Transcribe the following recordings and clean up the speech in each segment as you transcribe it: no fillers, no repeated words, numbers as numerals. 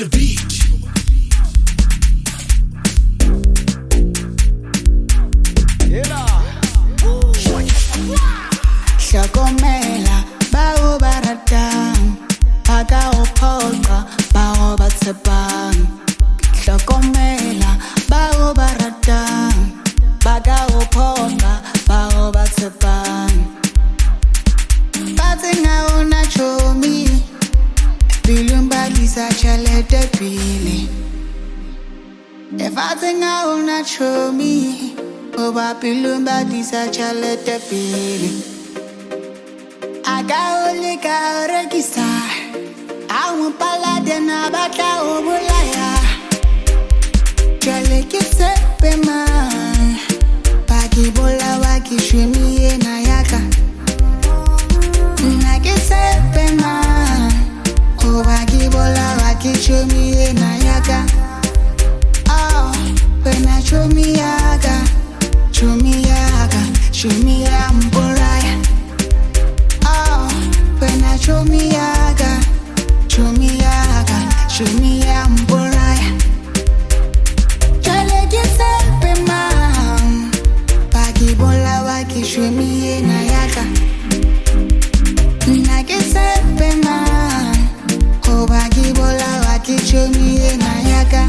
the beat. Hlokomela bao ba ratang ba ka o phoqa bao ba tshepang. Hlokomela bao ba ratang ba ka o phoqa bao ba tshepang. Batsing ha ona chomi bilung ba tlisa tjhelete pele. Batsing ha ona chomi oba bilung ba tlisa tjhelete pele. Agaole ka rekisa awu palade na batla o bolaya jale ke sepe man paki bola wa ki shwemi na yaka na ke sepe man o paki bola wa ki shwemi na yaka oh pena shwemi yaka shwemi ambolaya show me yaga, ambolaya. Jale kisepe man, paki bola waki show me na yaga. Na kisepe man, ko paki bola waki show me na yaga.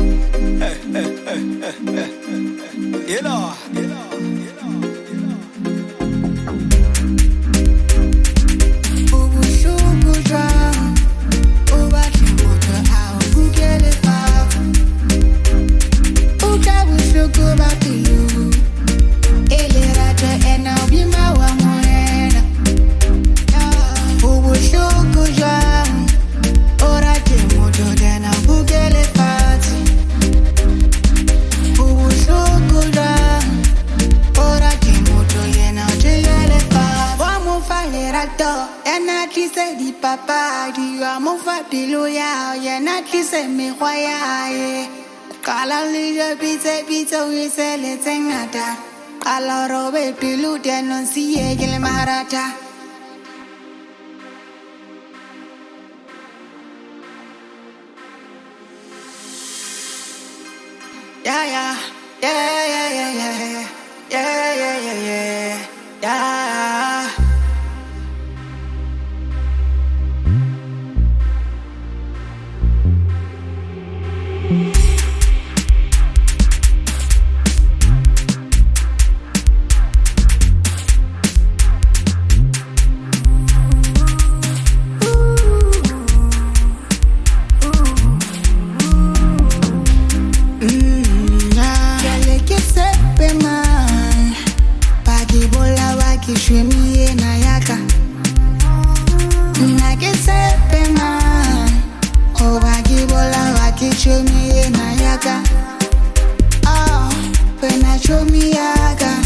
Papa, di amo fatilu ya, ya na kise me kwaya ye. Kala liye pizza wise le tengata. Kala robe pilu denon siye gele maharata. Yeah. Shwemi na yaka na kisepe man o bagi bola waki shwemi na yaka oh pena shwemi yaka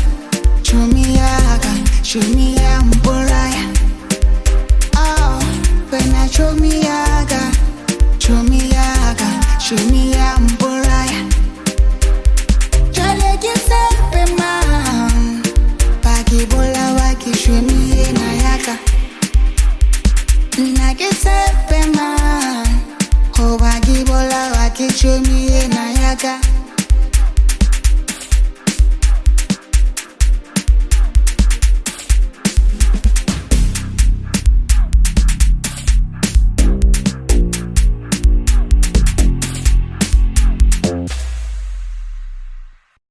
ambolaya oh pena shwemi yaka ambolaya jale kisepe man paki bola waki shwemi na yaka na kisepe man o bagi bola waki shwemi na yaka